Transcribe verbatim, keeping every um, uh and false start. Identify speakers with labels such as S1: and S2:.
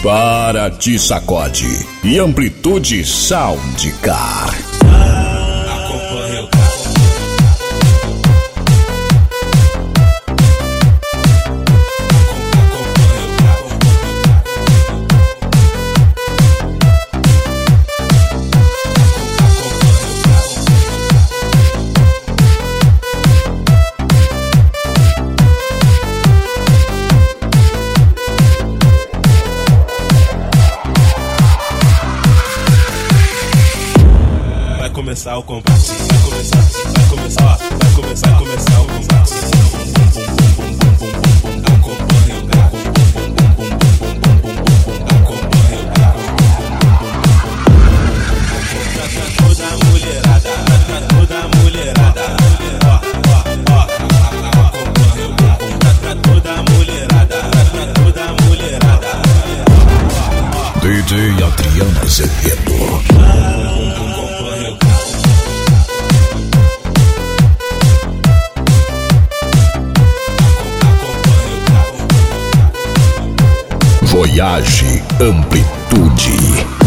S1: para te sacode e Amplitude Soundcar.
S2: Acompanha o carro. Vai começar o compasso, vai começar, vai começar, ó, vai começar, vai começar o compasso. Acompanha o carro, acompanha o carro. Pra toda a mulherada, pra toda a mulherada, ó, ó, ó. Acompanha o carro, pra toda a mulherada, pra toda a mulherada.
S1: D J Adriano Azevedo. Voyage Amplitude.